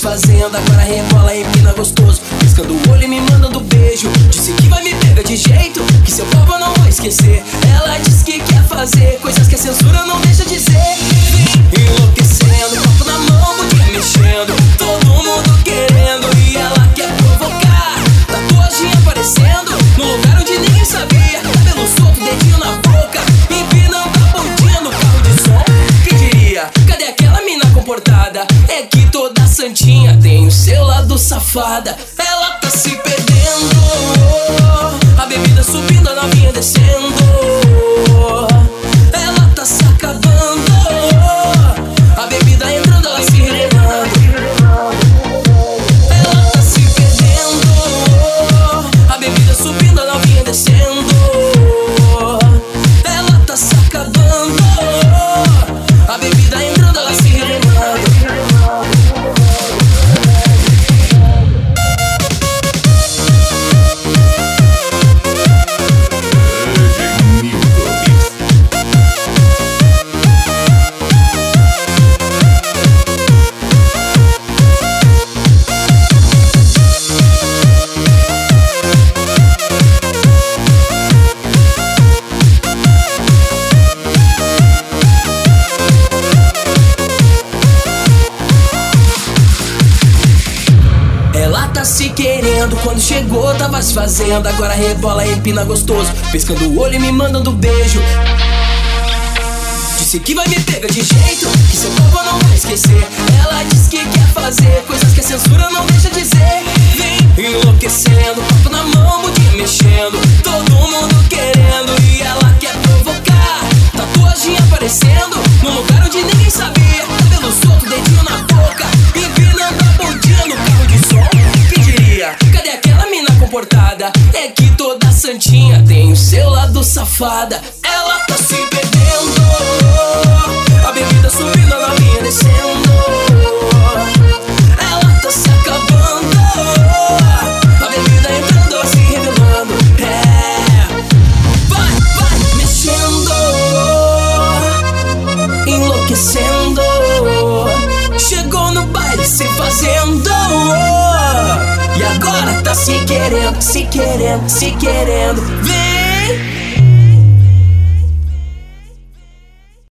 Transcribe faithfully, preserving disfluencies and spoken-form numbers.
fazendo, agora rebola, empina gostoso, piscando o olho e me mandando beijo. Disse que vai me pegar de jeito, que seu papo eu não vou esquecer. Ela disse que quer fazer coisas que a censura não deixa dizer. Vem enlouquecendo, copo na mão, boquinha mexendo, todo mundo querendo e ela quer provocar. Tatuagem aparecendo no lugar onde ninguém sabia, cabelo solto, dedinho na boca, empinando a pontinha no carro de som. Quem diria? Cadê aquela mina comportada? É que toda santinha tem o seu lado safada. Ela tá se perdendo, a bebida subindo, a novinha descendo. Ela tá se acabando, a bebida entrando, ela se revelando. Ela tá se perdendo, a bebida subindo, a novinha descendo. Ela tá se acabando, a bebida entrando, ela se revelando. Ela tá se querendo, quando chegou tava se fazendo, agora rebola, empina gostoso, piscando o olho e me mandando beijo. Disse que vai me pegar de jeito, que seu corpo eu não vou esquecer. Ela disse que quer fazer coisas que a censura não deixa dizer. Vem enlouquecendo, copo na mão, boquinha mexendo, todo mundo querendo e ela quer provocar. Tatuagem aparecendo no lugar onde ninguém sabia, cabelo solto, dedinho na boca, empinando a pontinha no carro de som. Quem diria? Cadê aquela mina comportada? É que toda santinha tem o seu lado safada. Ela tá se perdendo, a bebida subindo, a novinha descendo. Ela tá se acabando, a bebida entrando, ela se revelando. É, vai, vai, mexendo, enlouquecendo. Chegou no baile se fazendo, e agora tá se querendo, se querendo, se querendo. Vem